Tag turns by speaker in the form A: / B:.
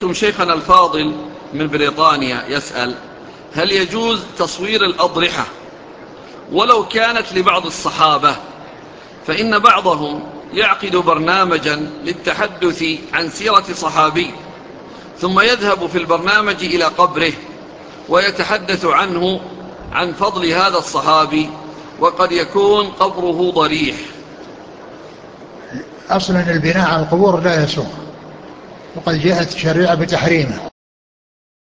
A: شيخنا الفاضل من بريطانيا يسأل: هل يجوز تصوير الأضرحة ولو كانت لبعض الصحابة؟ فإن بعضهم يعقد برنامجا للتحدث عن سيرة صحابي، ثم يذهب في البرنامج إلى قبره ويتحدث عنه عن فضل هذا الصحابي، وقد يكون قبره ضريح.
B: أصلا البناء على القبور لا يسوغ، وقد جاءت الشريعة بتحريمه.